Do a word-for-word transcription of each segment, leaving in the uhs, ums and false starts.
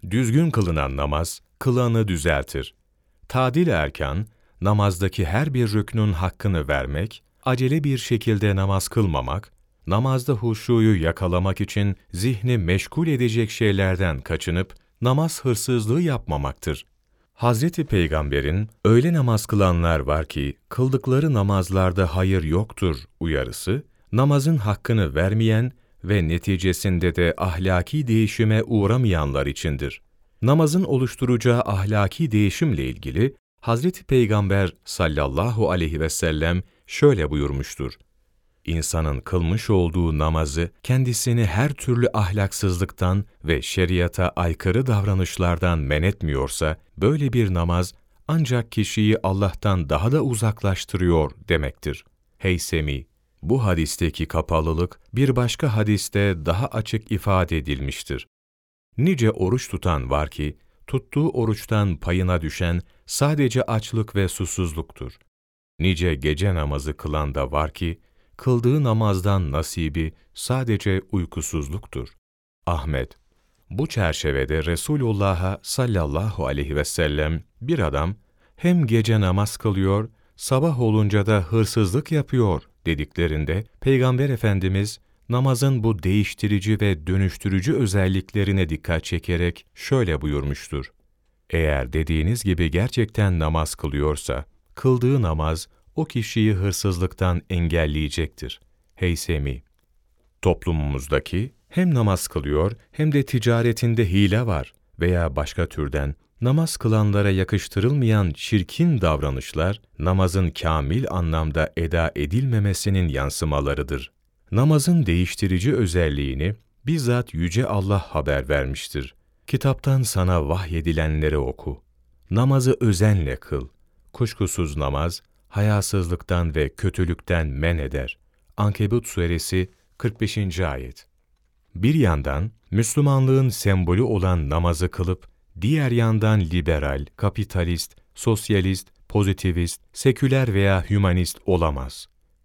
Düzgün kılınan namaz, kılanı düzeltir. Tadil erkan, namazdaki her bir rüknün hakkını vermek, acele bir şekilde namaz kılmamak, namazda huşuyu yakalamak için zihni meşgul edecek şeylerden kaçınıp, namaz hırsızlığı yapmamaktır. Hazreti Peygamber'in, öyle namaz kılanlar var ki, kıldıkları namazlarda hayır yoktur uyarısı, namazın hakkını vermeyen ve neticesinde de ahlaki değişime uğramayanlar içindir. Namazın oluşturacağı ahlaki değişimle ilgili, Hazreti Peygamber sallallahu aleyhi ve sellem şöyle buyurmuştur: İnsanın kılmış olduğu namazı kendisini her türlü ahlaksızlıktan ve şeriata aykırı davranışlardan men etmiyorsa, böyle bir namaz ancak kişiyi Allah'tan daha da uzaklaştırıyor demektir. Heysemi, bu hadisteki kapalılık bir başka hadiste daha açık ifade edilmiştir. Nice oruç tutan var ki, tuttuğu oruçtan payına düşen sadece açlık ve susuzluktur. Nice gece namazı kılan da var ki, kıldığı namazdan nasibi sadece uykusuzluktur. Ahmet, bu çerçevede Resulullah'a sallallahu aleyhi ve sellem bir adam hem gece namaz kılıyor, sabah olunca da hırsızlık yapıyor dediklerinde Peygamber Efendimiz namazın bu değiştirici ve dönüştürücü özelliklerine dikkat çekerek şöyle buyurmuştur: Eğer dediğiniz gibi gerçekten namaz kılıyorsa, kıldığı namaz o kişiyi hırsızlıktan engelleyecektir. Heysemi, toplumumuzdaki hem namaz kılıyor hem de ticaretinde hile var veya başka türden namaz kılanlara yakıştırılmayan çirkin davranışlar, namazın kamil anlamda eda edilmemesinin yansımalarıdır. Namazın değiştirici özelliğini bizzat Yüce Allah haber vermiştir. Kitaptan sana vahyedilenleri oku. Namazı özenle kıl. Kuşkusuz namaz, hayasızlıktan ve kötülükten men eder. Ankebut Suresi kırk beşinci ayet. Bir yandan Müslümanlığın sembolü olan namazı kılıp, diğer yandan liberal, kapitalist, sosyalist, pozitivist, seküler veya hümanist olamaz.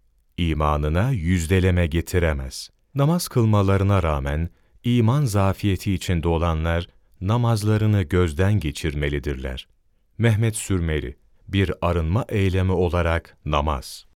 İmanına yüzdeleme getiremez. Namaz kılmalarına rağmen iman zafiyeti içinde olanlar namazlarını gözden geçirmelidirler. Mehmet Sürmeri, bir arınma eylemi olarak namaz.